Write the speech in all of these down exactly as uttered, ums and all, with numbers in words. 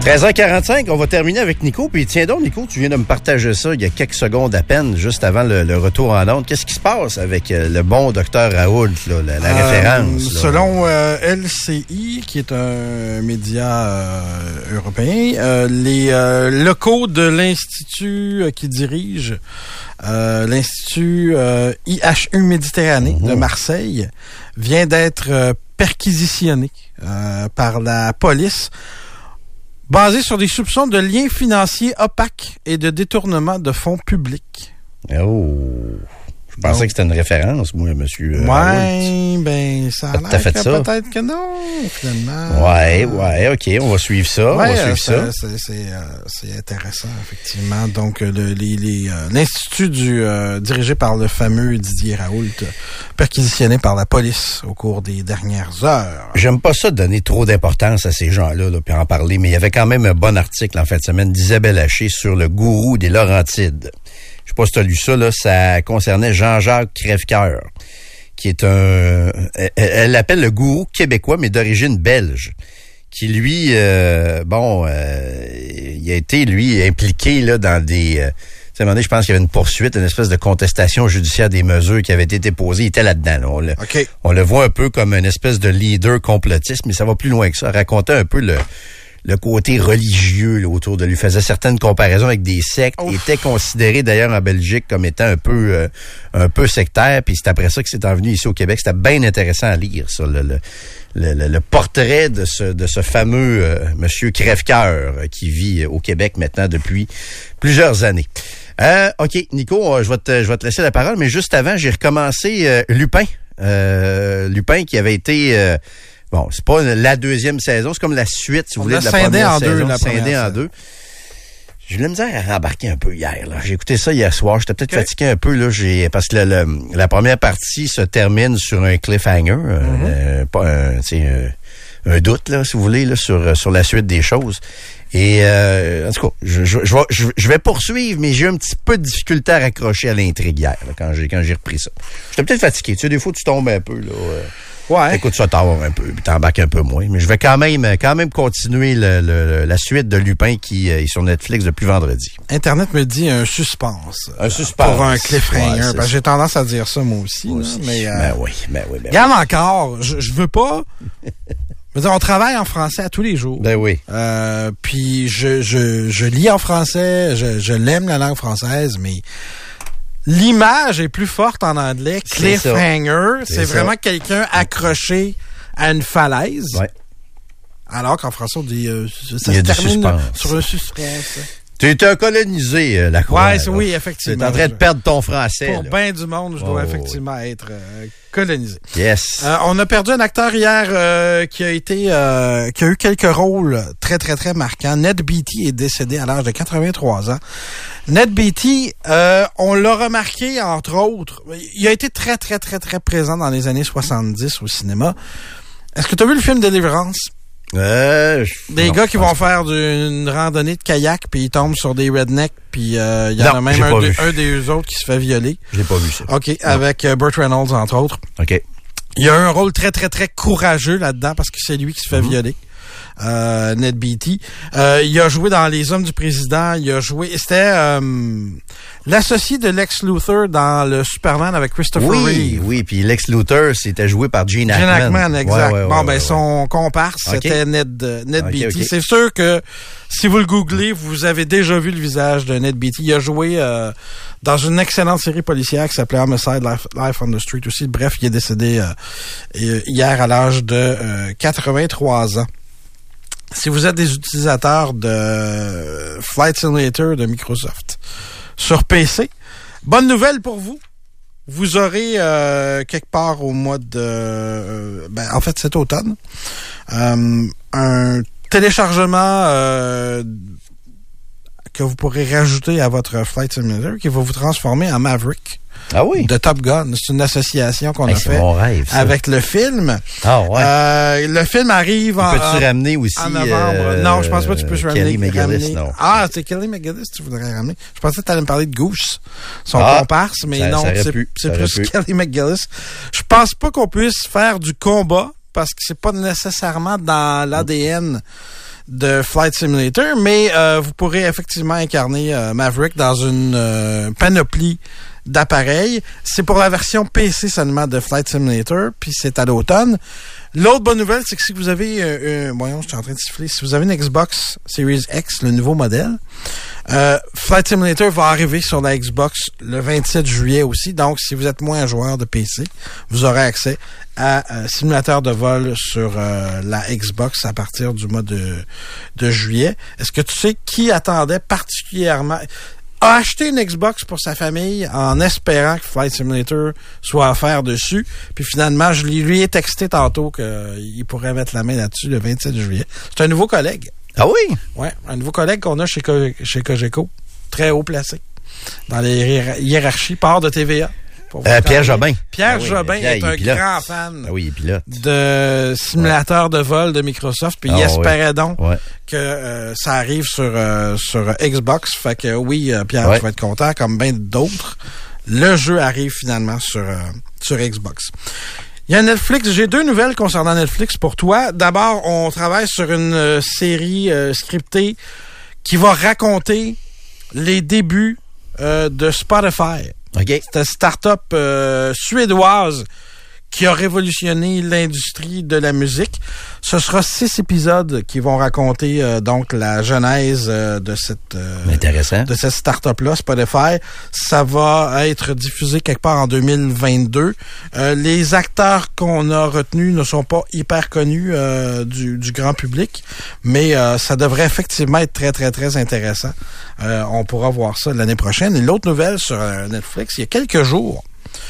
treize heures quarante-cinq, on va terminer avec Nico. Puis tiens donc, Nico, tu viens de me partager ça il y a quelques secondes à peine, juste avant le, le retour en ondes. Qu'est-ce qui se passe avec euh, le bon docteur Raoult, là, la, la euh, référence? Là. Selon euh, L C I, qui est un média euh, européen, euh, les euh, locaux de l'Institut euh, qui dirige euh, l'Institut euh, I H U Méditerranée mmh. de Marseille vient d'être euh, perquisitionné euh, par la police, basé sur des soupçons de liens financiers opaques et de détournement de fonds publics. Oh! Je pensais Donc, que c'était une référence, moi, monsieur. Euh, ouais, ben, ça a l'air fait que ça. peut-être que non, finalement. Ouais, ouais, OK, on va suivre ça. Ouais, on va suivre ça. ça. C'est, c'est, euh, c'est intéressant, effectivement. Donc, le, les, les, euh, l'Institut du, euh, dirigé par le fameux Didier Raoult, perquisitionné par la police au cours des dernières heures. J'aime pas ça de donner trop d'importance à ces gens-là, là, puis en parler, mais il y avait quand même un bon article en fin de semaine d'Isabelle Haché sur le gourou des Laurentides. Je sais pas si tu as lu ça, là, ça concernait Jean-Jacques Crèvecoeur, qui est un... Elle, elle l'appelle le gourou québécois, mais d'origine belge, qui, lui, euh, bon, euh, il a été, lui, impliqué là dans des... Euh, à un moment donné, je pense qu'il y avait une poursuite, une espèce de contestation judiciaire des mesures qui avaient été déposées. Il était là-dedans. Là. On, le, okay. on le voit un peu comme une espèce de leader complotiste, mais ça va plus loin que ça. Racontait un peu le... le côté religieux là, autour de lui, faisait certaines comparaisons avec des sectes, Ouf. était considéré d'ailleurs en Belgique comme étant un peu euh, un peu sectaire, puis c'est après ça que c'est envenu ici au Québec. C'était bien intéressant à lire, ça, le, le, le, le portrait de ce de ce fameux euh, monsieur Crèvecoeur euh, qui vit au Québec maintenant depuis plusieurs années. Euh, OK, Nico, euh, je vais te je vais te laisser la parole, mais juste avant, j'ai recommencé euh, Lupin. Euh, Lupin qui avait été... Euh, Bon, c'est pas la deuxième saison, c'est comme la suite, si vous voulez, de la première saison. Deux, la scindé en deux. J'ai eu la misère à rembarquer un peu hier, là. J'ai écouté ça hier soir. J'étais peut-être okay. fatigué un peu, là. J'ai, parce que le, le, la première partie se termine sur un cliffhanger. Mm-hmm. euh, pas un, tu sais, un, un doute, là, si vous voulez, là, sur, sur la suite des choses. Et, euh, en tout cas, je, je, je, je, je vais poursuivre, mais j'ai eu un petit peu de difficulté à raccrocher à l'intrigue hier, là, quand j'ai, quand j'ai repris ça. J'étais peut-être fatigué. Tu sais, des fois, tu tombes un peu, là. Euh, Ouais. Écoute ça tard un peu, puis t'embarques un peu moins. Mais je vais quand même quand même continuer le, le, la suite de Lupin qui est sur Netflix depuis vendredi. Internet me dit un suspense. Un suspense. Pour un cliffhanger. Ouais, parce que j'ai tendance à dire ça moi aussi. Moi là, aussi. Mais, euh, ben oui, ben oui, ben regarde oui. encore, je, je veux pas... je veux dire, on travaille en français à tous les jours. Ben oui. Euh, puis je, je, je lis en français, je, je l'aime la langue française, mais... l'image est plus forte en anglais. Cliffhanger, c'est, c'est vraiment quelqu'un accroché à une falaise. Ouais. Alors qu'en français, on dit euh, ça Il y se a termine suspense. sur un suspense. Tu es un colonisé, euh, la croix. Ouais, c'est, oui, effectivement. Tu es en train de perdre ton français. Pour bien du monde, je dois oh, effectivement oui. être euh, colonisé. Yes. Euh, on a perdu un acteur hier euh, qui a été, euh, qui a eu quelques rôles très, très, très marquants. Ned Beatty est décédé à l'âge de quatre-vingt-trois ans. Ned Beatty, euh, on l'a remarqué, entre autres, il a été très, très, très, très présent dans les années soixante-dix au cinéma. Est-ce que tu as vu le film Deliverance? Euh, des non, gars qui vont faire d'une randonnée de kayak, puis ils tombent sur des rednecks, puis euh, il y en non, a même un, de, un des autres qui se fait violer. J'ai pas vu ça. OK, non. avec euh, Burt Reynolds, entre autres. OK. Il y a un rôle très, très, très courageux là-dedans, parce que c'est lui qui se fait mm-hmm. violer. Euh, Ned Beatty. Euh, il a joué dans Les Hommes du Président. Il a joué... C'était euh, l'associé de Lex Luthor dans le Superman avec Christopher oui, Reeve. Oui, puis Lex Luthor, c'était joué par Gene Hackman. Gene Hackman, exact. Ouais, ouais, bon, ouais, ben ouais, son ouais. comparse, okay. c'était Ned, euh, Ned okay, Beatty. Okay. C'est sûr que si vous le googlez, vous avez déjà vu le visage de Ned Beatty. Il a joué euh, dans une excellente série policière qui s'appelait Homicide Life, Life on the Street aussi. Bref, il est décédé euh, hier à l'âge de euh, quatre-vingt-trois ans. Si vous êtes des utilisateurs de Flight Simulator de Microsoft sur P C, bonne nouvelle pour vous. Vous aurez euh, quelque part au mois de... Euh, ben, en fait, cet automne, euh, un téléchargement euh, que vous pourrez rajouter à votre Flight Simulator qui va vous transformer en Maverick. Ah oui? De Top Gun. C'est une association qu'on hey, a fait mon rêve, ça. Avec le film. Ah ouais. Euh, le film arrive en... Peux-tu ramener aussi... En novembre. Euh, non, je pense pas que tu peux ramener. Kelly McGillis, non. Ah, c'est Kelly McGillis tu voudrais ramener. Je pensais que tu allais me parler de Goose, son ah, comparse, mais ça, non, ça c'est, pu, c'est plus pu. Kelly McGillis. Je pense pas qu'on puisse faire du combat parce que c'est pas nécessairement dans l'A D N de Flight Simulator, mais euh, vous pourrez effectivement incarner euh, Maverick dans une euh, panoplie d'appareils. C'est pour la version P C seulement de Flight Simulator, puis c'est à l'automne. L'autre bonne nouvelle, c'est que si vous avez euh, un... Voyons, je suis en train de siffler. Si vous avez une Xbox Series X, le nouveau modèle, euh, Flight Simulator va arriver sur la Xbox le vingt-sept juillet aussi. Donc, si vous êtes moins un joueur de P C, vous aurez accès à un simulateur de vol sur euh, la Xbox à partir du mois de, de juillet. Est-ce que tu sais qui attendait particulièrement... a acheté une Xbox pour sa famille en espérant que Flight Simulator soit offert dessus. Puis finalement, je lui ai texté tantôt qu'il pourrait mettre la main là-dessus le vingt-sept juillet. C'est un nouveau collègue. Ah oui? Ouais, un nouveau collègue qu'on a chez, Co- chez Cogeco. Très haut placé dans les hiérarchies, part de T V A. Euh, Pierre Jobin. Pierre ah oui, Jobin Pierre, est un pilote. grand fan ah oui, il est pilote. de simulateurs ouais. de vol de Microsoft. Puis ah, il espérait oui. donc ouais. que euh, ça arrive sur euh, sur Xbox. Fait que oui, euh, Pierre, ouais. tu vas être content, comme bien d'autres. Le jeu arrive finalement sur, euh, sur Xbox. Il y a Netflix. J'ai deux nouvelles concernant Netflix pour toi. D'abord, on travaille sur une euh, série euh, scriptée qui va raconter les débuts euh, de Spotify. Okay. C'est une start-up euh, suédoise qui a révolutionné l'industrie de la musique. Ce sera six épisodes qui vont raconter euh, donc la genèse euh, de cette euh, Intéressant. de cette start-up-là, Spotify. Ça va être diffusé quelque part en deux mille vingt-deux. Euh, les acteurs qu'on a retenus ne sont pas hyper connus euh, du, du grand public, mais euh, ça devrait effectivement être très, très, très intéressant. Euh, on pourra voir ça l'année prochaine. Et l'autre nouvelle sur euh, Netflix, il y a quelques jours,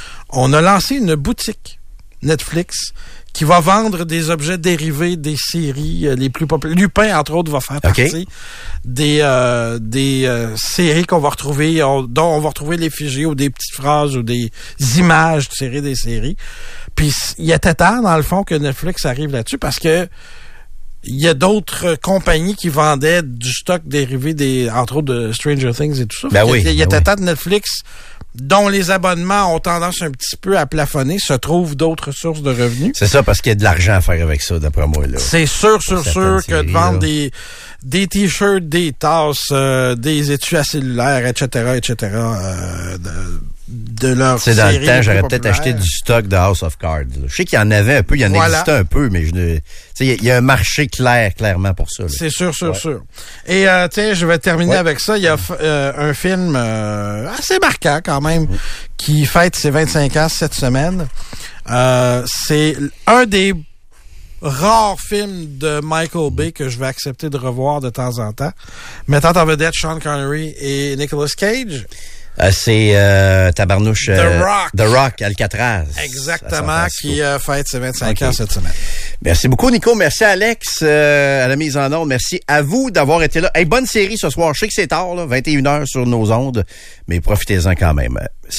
on a lancé une boutique Netflix qui va vendre des objets dérivés des séries euh, les plus populaires. Lupin, entre autres, va faire partie okay. des euh, des euh, séries qu'on va retrouver, on, dont on va retrouver l'effigie ou des petites phrases ou des images de séries des séries. Puis il y a temps, dans le fond, que Netflix arrive là-dessus parce que il y a d'autres compagnies qui vendaient du stock dérivé des, entre autres, de Stranger Things et tout ça. Ben oui, il y a ben temps oui. de Netflix, dont les abonnements ont tendance un petit peu à plafonner, se trouvent d'autres sources de revenus. C'est ça, parce qu'il y a de l'argent à faire avec ça, d'après moi. Là. C'est sûr, sûr, sûr que séries, de vendre là. des, des t-shirts, des tasses, euh, des étuis à cellulaire, et cetera, et cetera, euh, de, de leur C'est dans le série temps, j'aurais plus peut-être populaire. acheté du stock de House of Cards. Là. Je sais qu'il y en avait un peu, il y en Voilà. existait un peu, mais je ne... il y, y a un marché clair, clairement pour ça. Là. C'est sûr, sûr, ouais. sûr. Et euh, tiens, je vais terminer ouais. avec ça. Il y a euh, un film euh, assez marquant quand même ouais. qui fête ses vingt-cinq ans cette semaine. Euh, c'est un des rares films de Michael Bay que je vais accepter de revoir de temps en temps, mettant en vedette Sean Connery et Nicolas Cage. Euh, c'est euh, Tabarnouche... The euh, Rock. The Rock, Alcatraz. Exactement, qui euh, fête ses vingt-cinq okay. ans cette semaine. Merci beaucoup, Nico. Merci, Alex, euh, à la mise en onde. Merci à vous d'avoir été là. Hey, bonne série ce soir. Je sais que c'est tard, là, vingt et une heures sur nos ondes, mais profitez-en quand même.